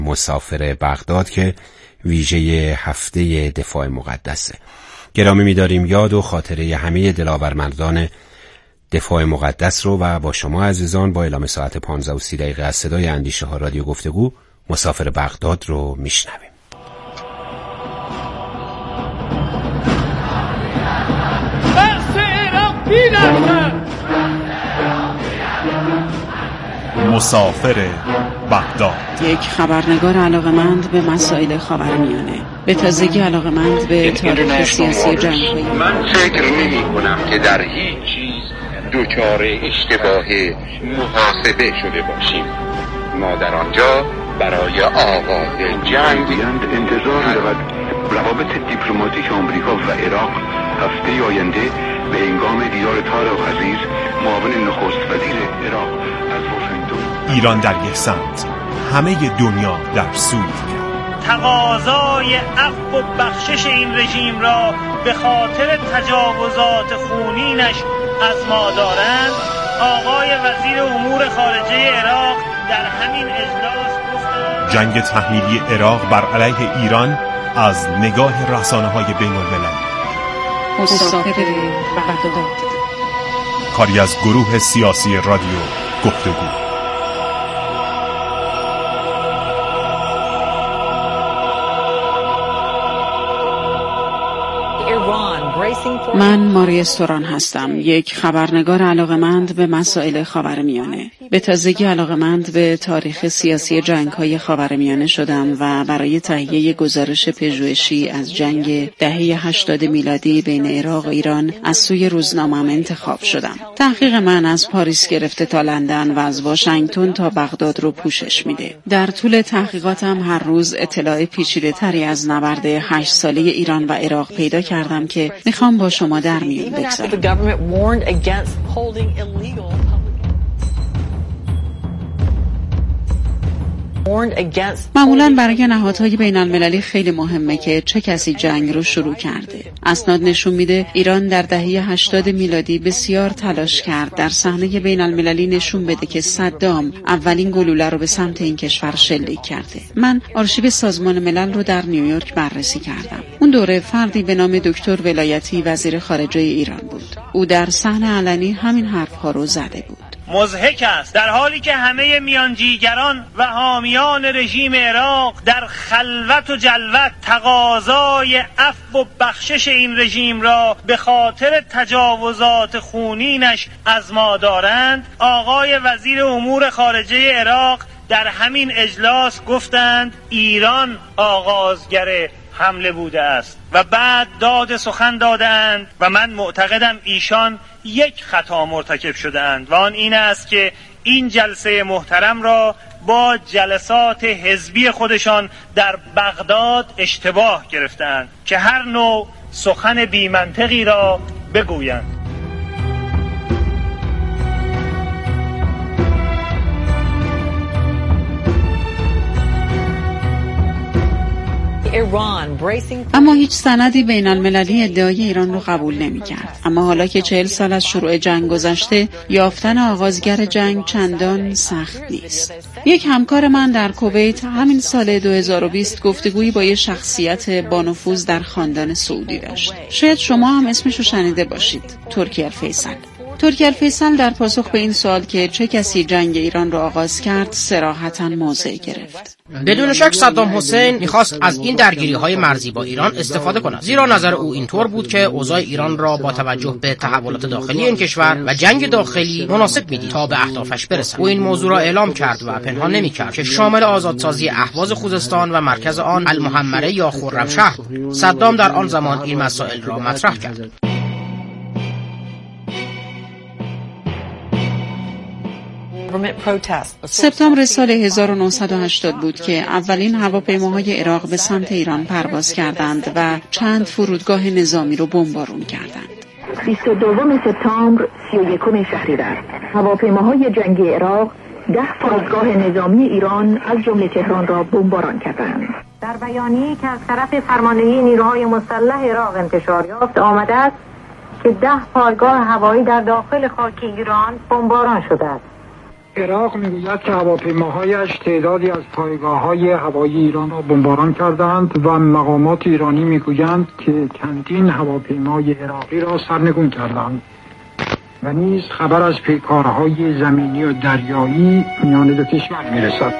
مسافر بغداد که ویژه هفته دفاع مقدسه. گرامی می‌داریم یاد و خاطره همه دلاورمردان دفاع مقدس رو و با شما عزیزان با اعلام ساعت 15:30 از صدای اندیشه ها رادیو گفتگو مسافر بغداد رو میشنویم. مسافر بغداد، یک خبرنگار علاقمند به مسائل خاورمیانه، به تازگی علاقمند به تاریخ سیاسی جنگ‌های. من فکر نمی‌کنم که در هیچ چیز دچار اشتباه محاسبه شده باشیم. ما در آنجا برای آغاز جنگ انتظار دارد روابط دیپلماتیک آمریکا و عراق هفته آینده به هنگام دیدار طارق عزیز معاون نخست وزیر عراق از واشنگتن. ایران در یک سمت، همه دنیا در سوی دیگر. تقاضای عفو و بخشش این رژیم را به خاطر تجاوزات خونینش از ما دارند. آقای وزیر امور خارجه عراق در همین اجلاس گفتند جنگ تحمیلی عراق بر علیه ایران از نگاه رسانه‌های بین‌المللی. مسافر بغداد، کاری از گروه سیاسی رادیو گفتگو. من ماری استوران هستم، یک خبرنگار علاقمند به مسائل خاورمیانه. به تازگی علاقمند به تاریخ سیاسی جنگ‌های خاورمیانه شدم و برای تهیه گزارش پژوهشی از جنگ دهه 80 میلادی بین عراق و ایران از سوی روزنامه‌ام انتخاب شدم. تحقیق من از پاریس گرفته تا لندن و از واشنگتن تا بغداد رو پوشش میده. در طول تحقیقاتم هر روز اطلاع پیچیده‌تری از نبرد 8 ساله ایران و عراق پیدا کردم که میخوام با شما در میون بگذارم. معمولاً برای نهادهای بین المللی خیلی مهمه که چه کسی جنگ رو شروع کرده. اسناد نشون میده ایران در دهه 80 میلادی بسیار تلاش کرد در صحنه بین المللی نشون بده که صدام اولین گلوله رو به سمت این کشور شلیک کرده. من آرشیو سازمان ملل رو در نیویورک بررسی کردم. اون دوره فردی به نام دکتر ولایتی وزیر خارجه ایران بود. او در صحنه علنی همین حرفها رو زده بود. مضحک است در حالی که همه میانجیگران و حامیان رژیم عراق در خلوت و جلوت تقاضای عفو و بخشش این رژیم را به خاطر تجاوزات خونینش از ما دارند. آقای وزیر امور خارجه عراق در همین اجلاس گفتند ایران آغازگر حمله بوده است و بعد داد سخن دادند و من معتقدم ایشان یک خطا مرتکب شدند و آن این است که این جلسه محترم را با جلسات حزبی خودشان در بغداد اشتباه گرفتند که هر نوع سخن بی منطقی را بگویند. اما هیچ سندی بین المللی ادعای ایران رو قبول نمی کرد. اما حالا که 40 سال از شروع جنگ گذشته، یافتن آغازگر جنگ چندان سخت نیست. یک همکار من در کویت همین سال 2020 گفتگویی با یک شخصیت با نفوذ در خاندان سعودی داشت. شاید شما هم اسمش رو شنیده باشید، ترکی الفیصل. ترکی الفیصل در پاسخ به این سوال که چه کسی جنگ ایران را آغاز کرد صراحتاً موضع گرفت. بدون شک صدام حسین می‌خواست از این درگیری‌های مرزی با ایران استفاده کند، زیرا نظر او اینطور بود که اوضاع ایران را با توجه به تحولات داخلی این کشور و جنگ داخلی مناسب می‌دید تا به اهدافش برسد. او این موضوع را اعلام کرد و پنهان نمی‌کرد که شامل آزادسازی اهواز خوزستان و مرکز آن المحمره یا خرمشهر بود. صدام در آن زمان این مسائل را مطرح کرد. سپتامبر سال 1980 بود که اولین هواپیماهای عراق به سمت ایران پرواز کردند و چند فرودگاه نظامی رو بمبارون کردند. 22 سپتامبر 31 شهریور هواپیماهای جنگی عراق 10 فرودگاه نظامی ایران از جمله تهران را بمباران کردند. در بیانیه‌ای که از طرف فرماندهی نیروهای مسلح عراق انتشار یافت آمده است که 10 پایگاه هوایی در داخل خاک ایران بمباران شده است. عراق میگوید که هواپیماهایش تعدادی از پایگاه‌های هوایی ایران را بمباران کردند و مقامات ایرانی میگویند که چندین هواپیمای عراقی را سرنگون کردند و نیز خبر از پیکارهای زمینی و دریایی میان دو کشور میرسد.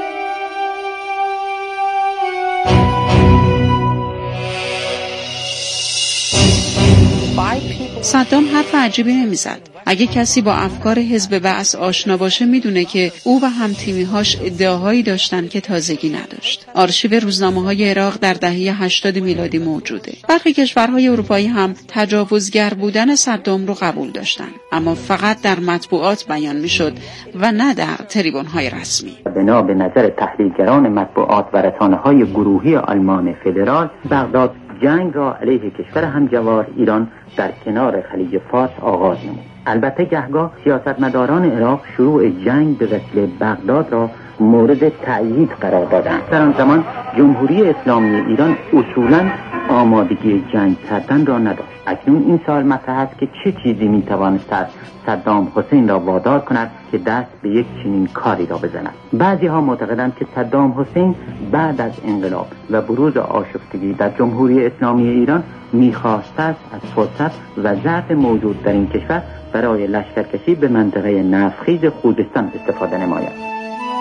صدام حرف عجیبی نمیزد. اگه کسی با افکار حزب بعث آشنا باشه میدونه که او و همتیمی‌هاش ادعاهایی داشتن که تازگی نداشت. آرشیو روزنامه‌های عراق در دهه 80 میلادی موجوده. برخی کشورهای اروپایی هم تجاوزگر بودن صدام رو قبول داشتن، اما فقط در مطبوعات بیان میشد و نه در تریبون‌های رسمی. بنا به نظر تحلیلگران مطبوعات و رسانه‌های گروهی آلمان فدرال، بغداد جنگ را علیه کشور همجوار ایران در کنار خلیج فارس آغاز نمود. البته گهگاه سیاستمداران عراق شروع جنگ به وسیله بغداد را مورد تأیید قرار دادند. در آن زمان جمهوری اسلامی ایران اصولاً آمادگی جنگ کردن را نداشت. اکنون این سوال مطرح است که چه چیزی میتوانست صدام حسین را وادار کند که دست به یک چنین کاری را بزند. بعضی ها معتقدند که صدام حسین بعد از انقلاب و بروز آشفتگی در جمهوری اسلامی ایران میخواسته است از فرصت و ضعف موجود در این کشور برای لشکرکشی به منطقه نفتخیز خوزستان استفاده نماید.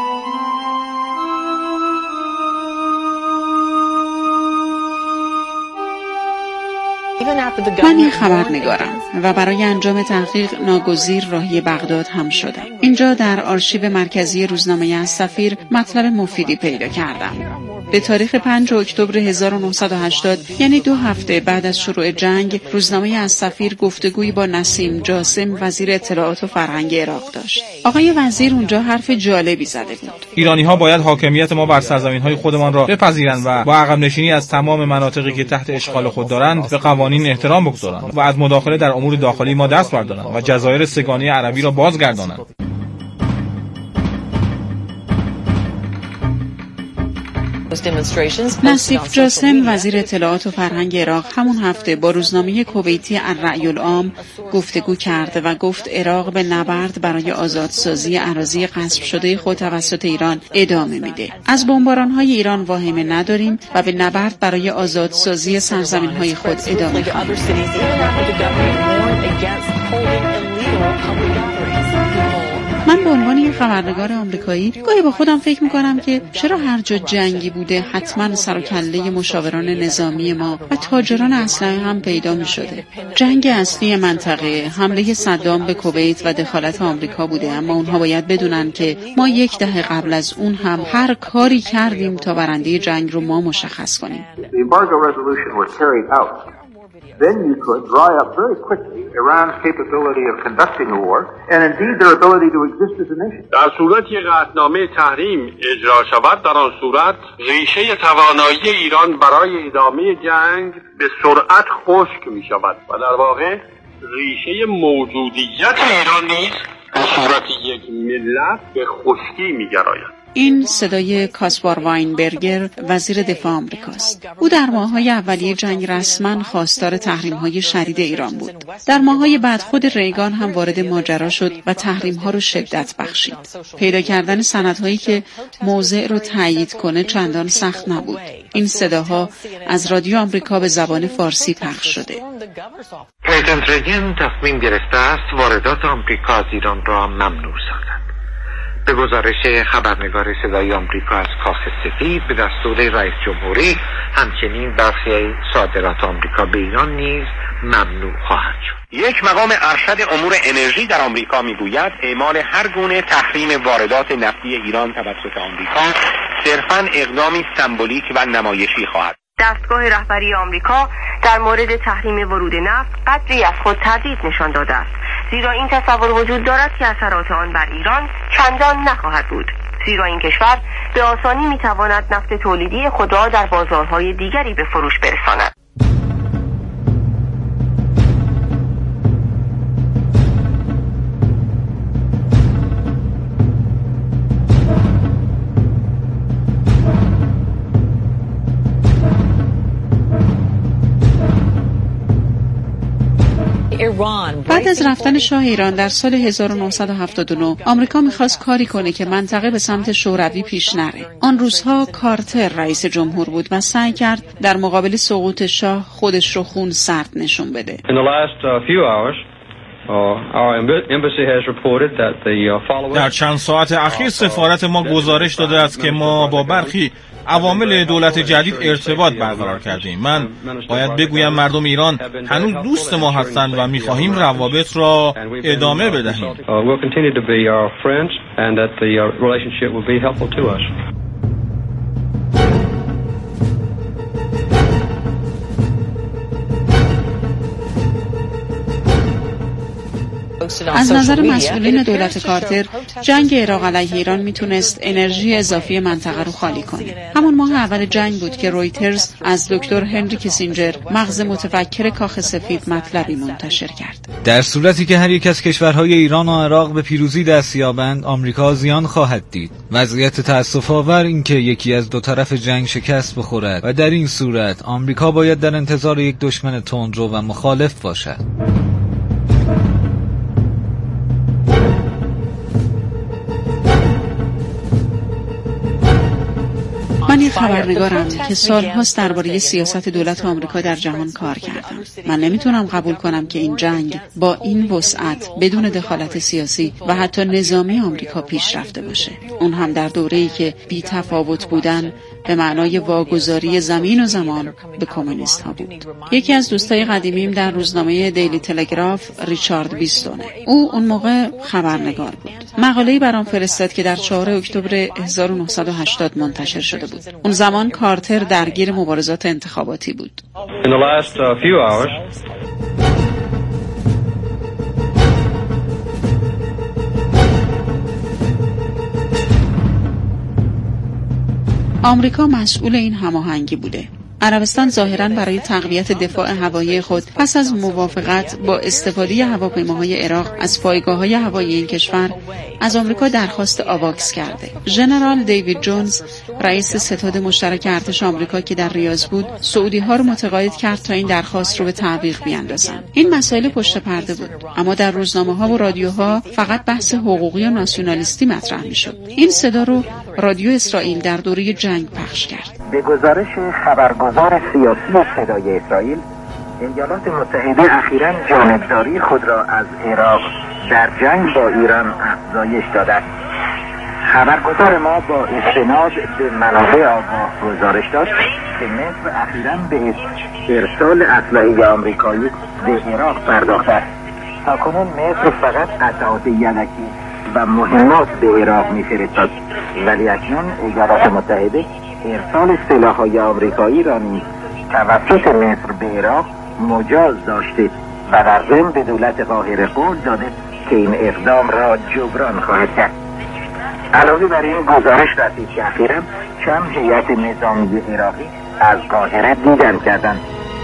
من یک خبرنگارم و برای انجام تحقیق ناگزیر راهی بغداد هم شدم. اینجا در آرشیو مرکزی روزنامه السفیر مطلب مفیدی پیدا کردم. به تاریخ 5 اکتبر 1980 یعنی 2 هفته بعد از شروع جنگ، روزنامه السفیر گفتگویی با نسیم جاسم وزیر اطلاعات و فرهنگ عراق داشت. آقای وزیر اونجا حرف جالبی زده بود. ایرانی‌ها باید حاکمیت ما بر سرزمین‌های خودمان را بپذیرند و با عقب نشینی از تمام مناطقی که تحت اشغال خود دارند به قوانین احترام بگذارند و از مداخله در امور داخلی ما دست بردارند و جزایر سه‌گانه عربی را بازگردانند. نصیف جاسم وزیر اطلاعات و فرهنگ عراق همون هفته با روزنامه کویتی الرأی العام گفتگو کرد و گفت عراق به نبرد برای آزادسازی اراضی غصب شده خود توسط ایران ادامه میده. از بمباران‌های ایران واهمه نداریم و به نبرد برای آزادسازی سرزمین‌های خود ادامه خواهیم. من به عنوان یک خبرنگار آمریکایی گاهی با خودم فکر میکنم که چرا هر جا جنگی بوده حتما سر و کله مشاوران نظامی ما و تاجران اسلحه هم پیدا میشده. جنگ اصلی منطقه حمله صدام به کویت و دخالت آمریکا بوده، اما اونها باید بدونن که ما 10 دهه قبل از اون هم هر کاری کردیم تا برنده جنگ رو ما مشخص کنیم. Then you could dry up very quickly Iran's capability of conducting a war and indeed their ability to exist as a nation. در صورت که قطعنامه تحریم اجرا شود، در آن صورت ریشه توانایی ایران برای ادامه جنگ به سرعت خشک می شود و در واقع ریشه موجودیت ایران نیز به صورت یک ملت به خشکی می گراید. این صدای کاسپار واینبرگر وزیر دفاع آمریکاست. او در ماه‌های اولیه جنگ رسما خواستار تحریم‌های شدید ایران بود. در ماه‌های بعد خود ریگان هم وارد ماجرا شد و تحریم‌ها رو شدت بخشید. پیدا کردن سندهایی که موضع رو تایید کنه چندان سخت نبود. این صداها از رادیو آمریکا به زبان فارسی پخش شده. پرزیدنت ریگن تصمیم گرفته است واردات آمریکا از ایران را ممنوع سازد. به گزارش خبرنگار صدای آمریکا از کاخ سفید، به دستور رئیس جمهوری همچنین برخی صادرات آمریکا به ایران نیز ممنوع خواهد شد. یک مقام ارشد امور انرژی در آمریکا میگوید اعمال هر گونه تحریم واردات نفتی ایران توسط آمریکا صرفاً اقدامی سمبولیک و نمایشی خواهد. دستگاه رهبری آمریکا در مورد تحریم ورود نفت قدری از خود تردید نشان داده است، زیرا این تصور وجود دارد که اثرات آن بر ایران چندان نخواهد بود، زیرا این کشور به آسانی میتواند نفت تولیدی خود را در بازارهای دیگری به فروش برساند. بعد از رفتن شاه ایران در سال 1979 آمریکا می‌خواست کاری کنه که منطقه به سمت شوروی پیش نره. آن روزها کارتر رئیس جمهور بود و سعی کرد در مقابل سقوط شاه خودش رو خون سرد نشون بده. در چند ساعت اخیر سفارت ما گزارش داده است که ما با برخی عوامل دولت جدید ارتباط برقرار کردیم. من باید بگویم مردم ایران هنوز دوست ما هستند و می‌خواهیم روابط را ادامه بدهیم. از نظر مسئولین دولت کارتر، جنگ عراق علیه ایران میتونست انرژی اضافی منطقه رو خالی کنه. همون ماه اول جنگ بود که رویترز از دکتر هنری کیسینجر، مغز متفکر کاخ سفید، مطلبی منتشر کرد. در صورتی که هر یک از کشورهای ایران و عراق به پیروزی دست یابند، آمریکا زیان خواهد دید. وضعیت تأسف‌آور این که یکی از دو طرف جنگ شکست بخورد و در این صورت آمریکا باید در انتظار یک دشمن تندرو و مخالف باشد. من یک خبرنگارم که سالهاست درباره سیاست دولت آمریکا در جهان کار کردم. من نمیتونم قبول کنم که این جنگ با این وسعت بدون دخالت سیاسی و حتی نظامی آمریکا پیش رفته باشه. اون هم در دوره‌ای که بی تفاوت بودن به معنای واگذاری زمین و زمان به کمونیست ها بود. یکی از دوستای قدیمیم در روزنامه دیلی تلگراف، ریچارد بیستونه. او اون موقع خبرنگار بود. مقاله‌ای برام فرستاد که در 4 اکتبر 1980 منتشر شده بود. اون زمان کارتر درگیر مبارزات انتخاباتی بود. آمریکا مسئول این هماهنگی بوده. عربستان ظاهراً برای تقویت دفاع هوایی خود پس از موافقت با استفاده هواپیماهای عراق از پایگاه‌های هوایی این کشور از آمریکا درخواست آواکس کرده. ژنرال دیوید جونز، رئیس ستاد مشترک ارتش آمریکا که در ریاض بود، سعودی‌ها رو متقاعد کرد تا این درخواست رو به تعویق بیاندازن. این مسائل پشت پرده بود، اما در روزنامه‌ها و رادیوها فقط بحث حقوقی و ناسیونالیستی مطرح می‌شد. این صدا رو رادیو اسرائیل در دوره جنگ پخش کرد. به گزارش خبرگزار سیاسی صدای اسرائیل، ایالات متحده اخیراً جانبداری خود را از عراق در جنگ با ایران افزایش داده است. خبرگزار ما با استناد به منابع آگاه گزارش داد که مصر اخیراً به ارسال اسلحه آمریکایی به عراق پرداخته است. تاکنون مصر فقط قطعات یدکی و مهمات به عراق می‌فرستاد، ولی اکنون ایالات متحده ارسال سلاح‌های آمریکایی را نیز توسط مصر به عراق مجاز داشته و در ضمن به دولت قاهره قول داده که این اقدام را جبران خواهد کرد. علاوه بر این گزارش رسید که اخیراً چند هیئت نظامی عراقی از قاهره دیدن کردند.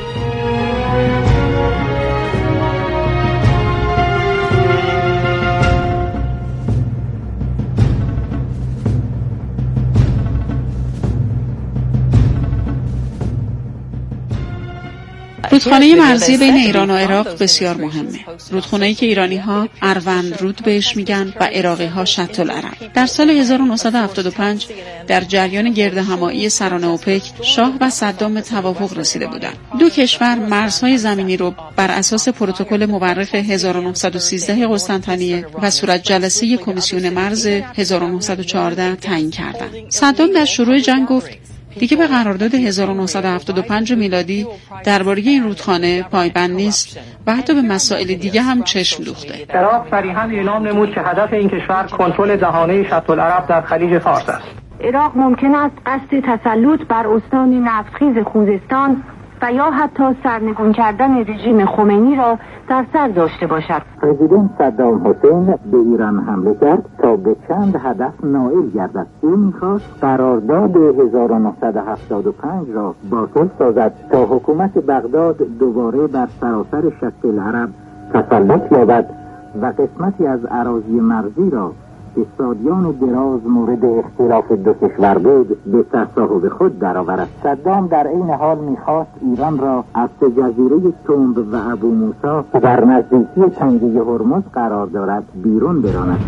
رودخانه مرزی بین ایران و عراق بسیار مهمه. رودخانه‌ای که ایرانی‌ها اروند رود بهش میگن و عراقی‌ها شط العرب. در سال 1975 در جریان گردهمایی سران اوپک، شاه و صدام به توافق رسیده بودند. دو کشور مرزهای زمینی رو بر اساس پروتکل مورخ 1913 قسطنطنیه و صورت جلسه کمیسیون مرز 1914 تعیین کردند. صدام در شروع جنگ گفت دیگه به قرارداد 1975 میلادی درباره این رودخانه پایبند نیست و حتی به مسائل دیگه هم چشم دوخته. عراق صریحاً اعلام نمود که هدف این کشور کنترل دهانه شط العرب در خلیج فارس است. عراق ممکن است قصد تسلط بر استان نفتخیز خوزستان و یا حتی سرنگون کردن رژیم خمینی را در سر داشته باشد. پرزیدنت صدام حسین به ایران حمله کرد تا به چند هدف نائل گردد. او می‌خواست قرارداد 1975 را باطل سازد تا حکومت بغداد دوباره بر سراسر شط العرب تسلط یابد و قسمتی از اراضی مرزی را که سالیان دراز مورد اختلاف دو کشور بود به تصاحب خود درآورد. صدام در این حال می‌خواست ایران را از جزیره تنب و ابو موسی که در نزدیکی چنگه هرمز قرار دارد بیرون براند.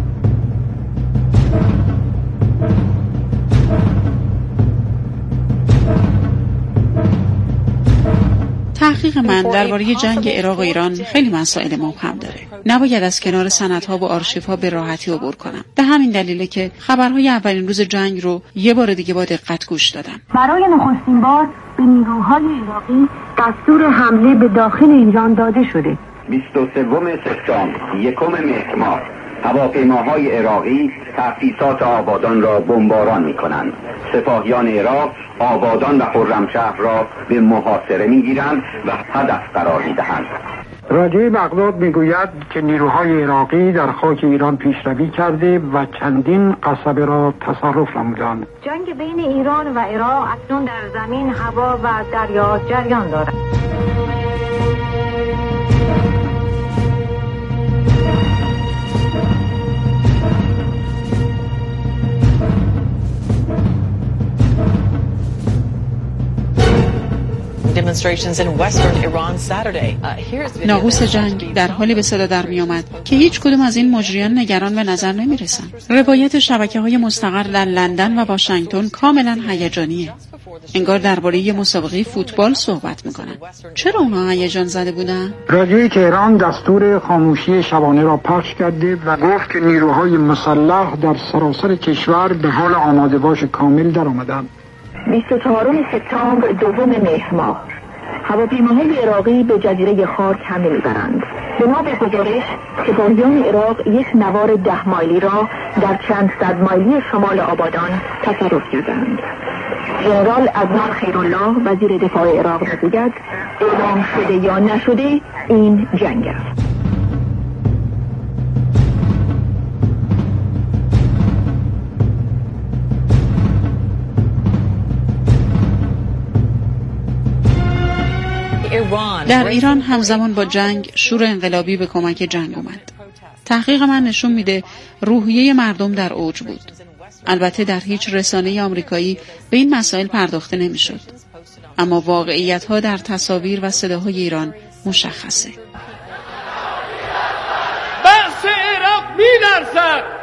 تحقیق من درباره جنگ عراق و ایران خیلی مسائل مبهم داره. نباید از کنار سندها و آرشیوها به راحتی عبور کنم. به همین دلیله که خبرهای اولین روز جنگ رو یه بار دیگه با دقت گوش دادم. برای نخستین بار به نیروهای عراقی دستور حمله به داخل ایران داده شده. 23 سپتامبر 1 مهر ماه هواپیماهای عراقی تأسیسات آبادان را بمباران می‌کنند. سپاهیان عراق آبادان و خرمشهر را به محاصره می‌گیرند و هدف قرار می‌دهند. راجع بغداد میگوید که نیروهای عراقی در خاک ایران پیشروی کرده و چندین قصبه را تصرف نمودند. جنگ بین ایران و عراق اکنون در زمین، هوا و دریا جریان دارد. ناقوس جنگ در حالی به صدا در می آمد که هیچ کدوم از این مجریان نگران به نظر نمی رسن. روایت شبکه‌های مستقر در لندن و واشنگتن کاملا هیجانیه. انگار درباره یه مسابقه فوتبال صحبت میکنن. چرا اونها هیجان زده بودن؟ رادیوی تهران دستور خاموشی شبانه را پخش کرده و گفت که نیروهای مسلح در سراسر کشور به حال آماده باش کامل در آمدند. 24 سپتامبر 2 مهر ماه هواپیماهای عراقی به جزیره خارک حمله می‌برند. بنا به گزارش سپاهیان عراق یک نوار 10 مایلی را در چند صد مایلی شمال آبادان تصرف کردند. ژنرال عدنان خیرالله وزیر دفاع عراق می‌گوید اعلام شده یا نشده این جنگ است. در ایران همزمان با جنگ شور انقلابی به کمک جنگ اومد. تحقیق من نشون میده روحیه مردم در اوج بود. البته در هیچ رسانه آمریکایی به این مسائل پرداخته نمیشد. اما واقعیت‌ها در تصاویر و صداهای ایران مشخصه. بحث عراق می‌لرزد.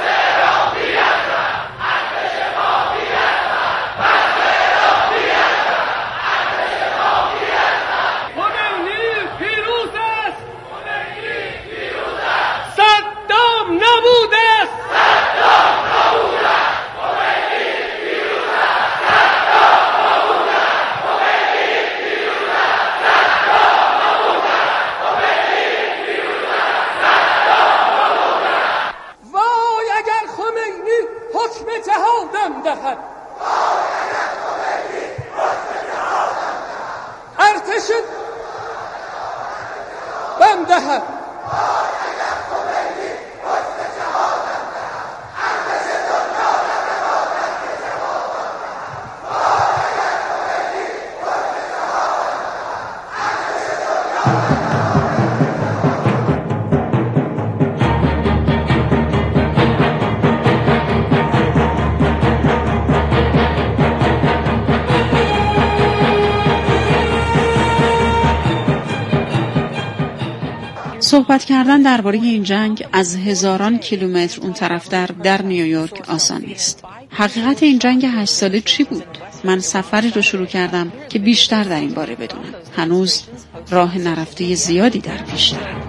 ارتش بم دهد. صحبت کردن درباره این جنگ از هزاران کیلومتر اون طرفتر در نیویورک آسان نیست. حقیقت این جنگ 8 ساله چی بود؟ من سفری رو شروع کردم که بیشتر در این باره بدونم. هنوز راه نرفته زیادی در پیش دارم.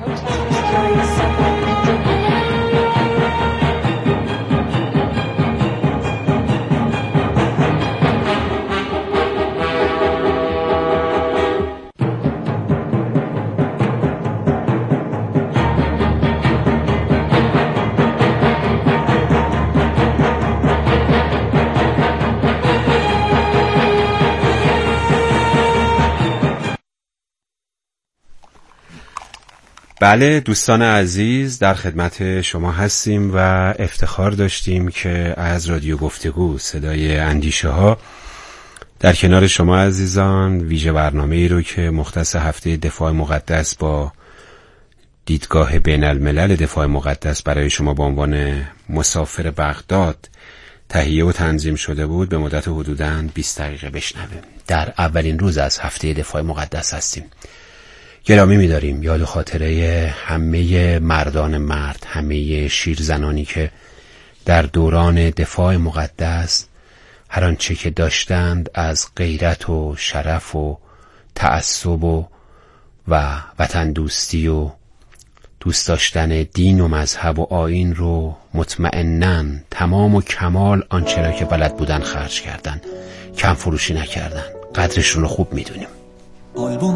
بله دوستان عزیز، در خدمت شما هستیم و افتخار داشتیم که از رادیو گفتگو صدای اندیشه ها در کنار شما عزیزان ویژه برنامه‌ای رو که مختص هفته دفاع مقدس با دیدگاه بین الملل دفاع مقدس برای شما به عنوان مسافر بغداد تهیه و تنظیم شده بود به مدت حدوداً 20 دقیقه بشنویم. در اولین روز از هفته دفاع مقدس هستیم. گرامی می‌داریم یاد و خاطره همه مردان مرد، همه شیرزنانی که در دوران دفاع مقدس هر آنچه که داشتند از غیرت و شرف و تعصب و وطن دوستی و دوست داشتن دین و مذهب و آیین رو مطمئناً تمام و کمال آنچه را که بلد بودن خرج کردن، کم فروشی نکردن. قدرشون رو خوب میدونیم. آلبوم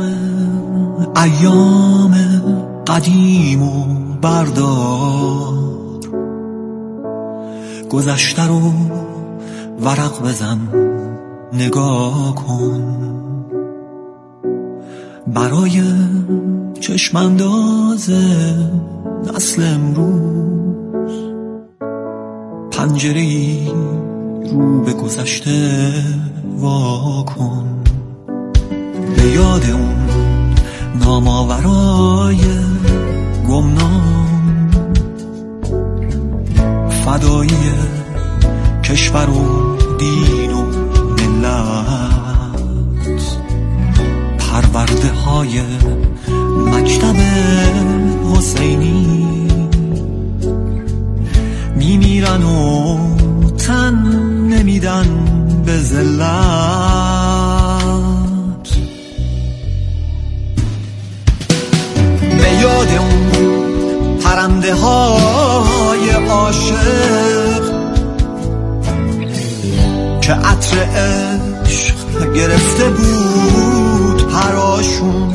ایام قدیم و بردار، گذشته رو ورق بزن نگاه کن، برای چشمانداز نسل امروز پنجره‌ای رو به گذشته وا کن، به یاد اون نامآورای گمنام، فدایی کشور و دین و ملت، پرورده های مکتب حسینی، میمیرن و تن نمیدن به ذلت، به یاد اون پرنده های عاشق که عطر عشق گرفته بود پراشون،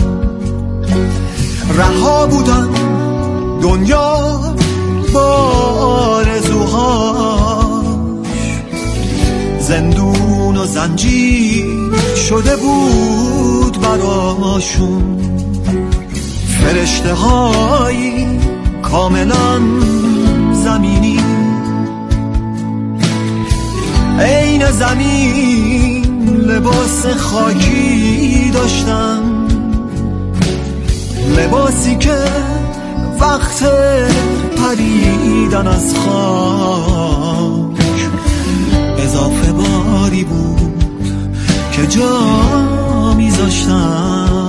رها بودن دنیا با آرزوهاش، زندون و زنجیر شده بود براشون، فرشته هایی کاملا زمینی عین زمین لباس خاکی داشتن، لباسی که وقت پریدن از خاک اضافه باری بود که جا میذاشتن.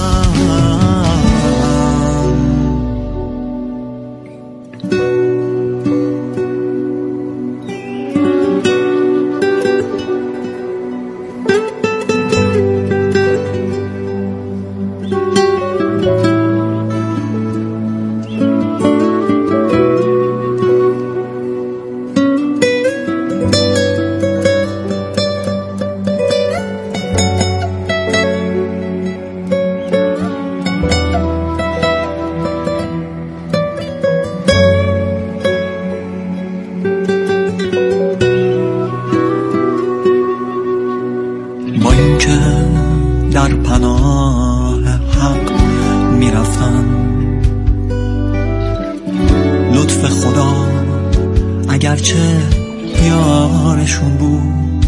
اگرچه یارشون بود،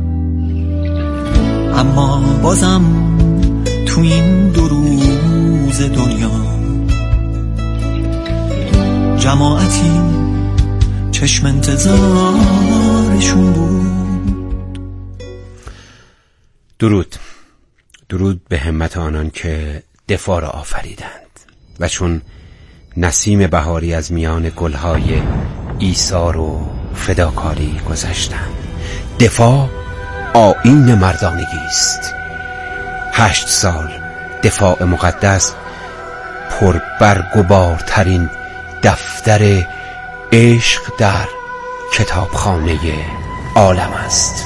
اما بازم تو این 2 روز دنیا جماعتی چشم انتظارشون بود. درود به همت آنان که دفاع را آفریدند و چون نسیم بهاری از میان گلهای ایثار و فداکاری گذشتند. دفاع آیین مردانگی است. 8 سال دفاع مقدس پربرگ و بارترین دفتر عشق در کتابخانه عالم است.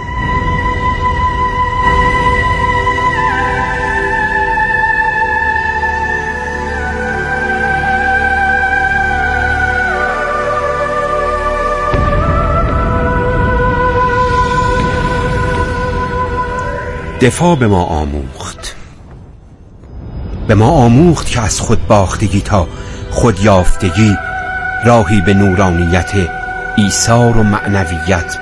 دفاع به ما آموخت که از خود باختگی تا خود یافتگی راهی به نورانیت ایثار و معنویت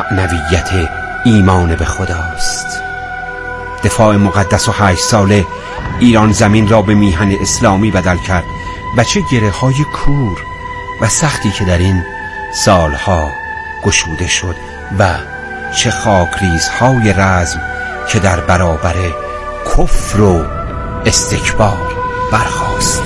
ایمان به خداست. دفاع مقدس و 8 ساله ایران زمین را به میهن اسلامی بدل کرد و چه گره‌های کور و سختی که در این سالها گشوده شد و چه خاکریزهای رزم که در برابر کفر و استکبار برخاست.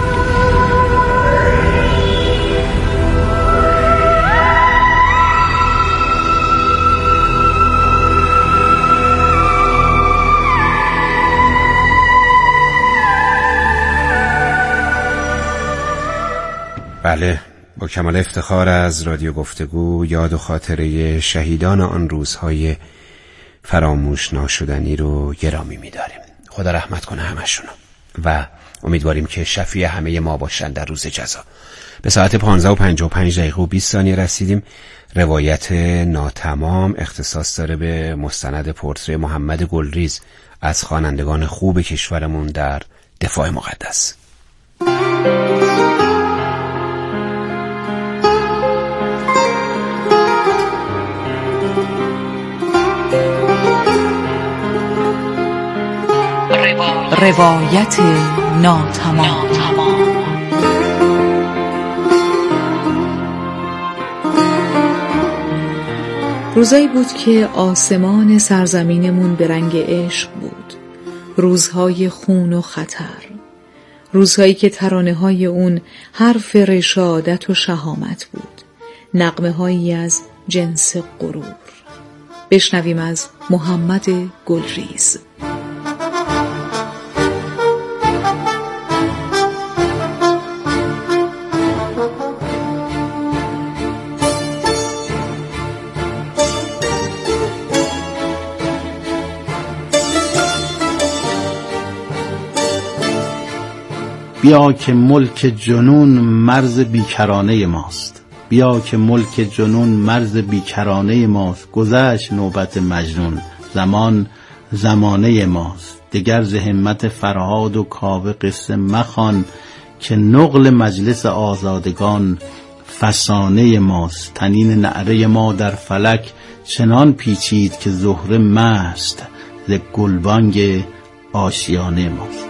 بله، با کمال افتخار از رادیو گفتگو یاد و خاطره شهیدان آن روزهای فراموش ناشدنی رو گرامی می‌داریم. خدا رحمت کنه همشونو و امیدواریم که شفیع همه ما باشن در روز جزا. به ساعت 15:55 رسیدیم. روایت ناتمام اختصاص داره به مستند پورتری محمد گلریز از خوانندگان خوب کشورمون در دفاع مقدس. روایت ناتمام. روزایی بود که آسمان سرزمینمون به رنگ عشق بود، روزهای خون و خطر، روزهایی که ترانه‌های اون حرف رشادت و شهامت بود، نغمه‌هایی از جنس غرور. بشنویم از محمد گلریز. بیا که ملک جنون مرز بیکرانه ماست، بیا که ملک جنون مرز بیکرانه ماست. گذشت نوبت مجنون، زمان زمانه ماست. دگر ز همت فرهاد و کاوه قصه مخوان، که نقل مجلس آزادگان فسانه ماست. تنین نعره ما در فلک چنان پیچید، که زهره مست ز گلبانگ آشیانه ماست.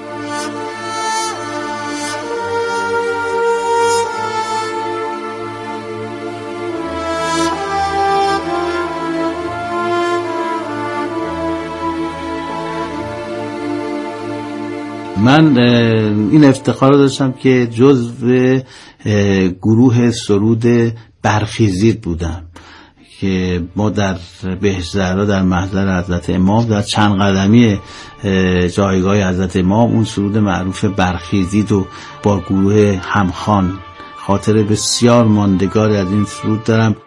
من این افتخار رو داشتم که جزو گروه سرود برخیزید بودم که ما در بهشت زهرا در محضر حضرت امام در چند قدمی جایگاه حضرت امام اون سرود معروف برخیزید و با گروه همخوان خاطر بسیار ماندگاری از این سرود دارم.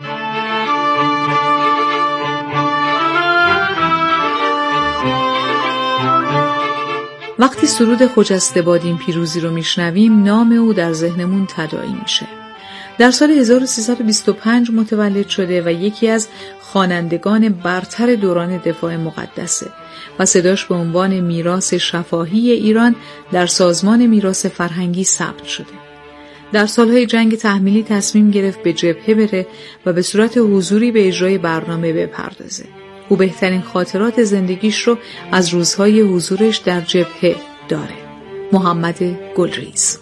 وقتی سرود خجسته بادیم پیروزی رو میشنویم، نام او در ذهنمون تداعی میشه. در سال 1325 متولد شده و یکی از خوانندگان برتر دوران دفاع مقدسه و صداش به عنوان میراث شفاهی ایران در سازمان میراث فرهنگی ثبت شده. در سالهای جنگ تحمیلی تصمیم گرفت به جبهه بره و به صورت حضوری به اجرای برنامه بپردازه. او بهترین خاطرات زندگیش رو از روزهای حضورش در جبهه داره. محمد گلریز.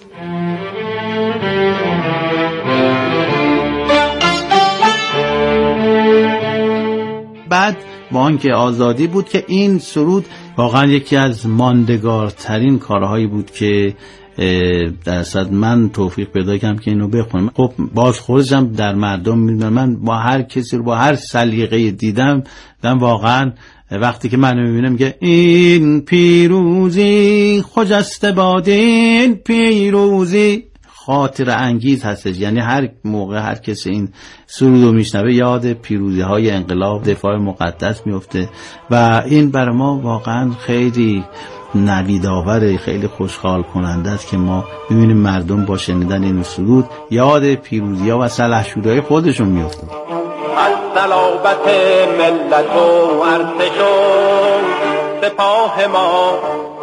بعد با آنکه آزادی بود که این سرود واقعا یکی از ماندگارترین کارهایی بود که در صد من توفیق پیدا کردم که اینو بخونم. خب باز خودم در مردم میدونم، من با هر کسی رو با هر سلیقه دیدم واقعا وقتی که منو میبینم که این پیروزی خجسته باد، این پیروزی خاطر انگیز هستش. یعنی هر موقع هر کسی این سرود رو میشنوه یاد پیروزی های انقلاب دفاع مقدس میفته و این برای ما واقعا خیلی نویدآور، خیلی خوشحال کننده است که ما می‌بینیم مردم با شنیدن این سرود یاد پیروزی‌ها و سلحشوری‌های خودشون می‌افتند. از صلابت ملت و ارتش و سپاه ما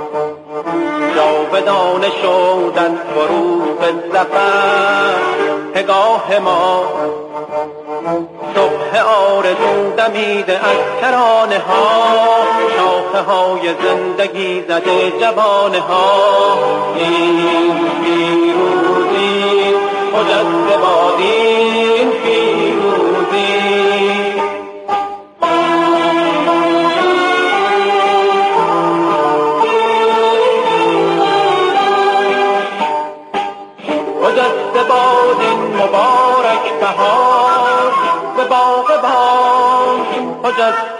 جاودان شدن فروغ ظفر، پگاه ما صبح آرزو دمیده از کرانه ها، شاخه های زندگی زده جوانه ها. این پیروزی خجسته باد این پیروزی. خجسته باد این مبارک بهار به باغ بام. خجسته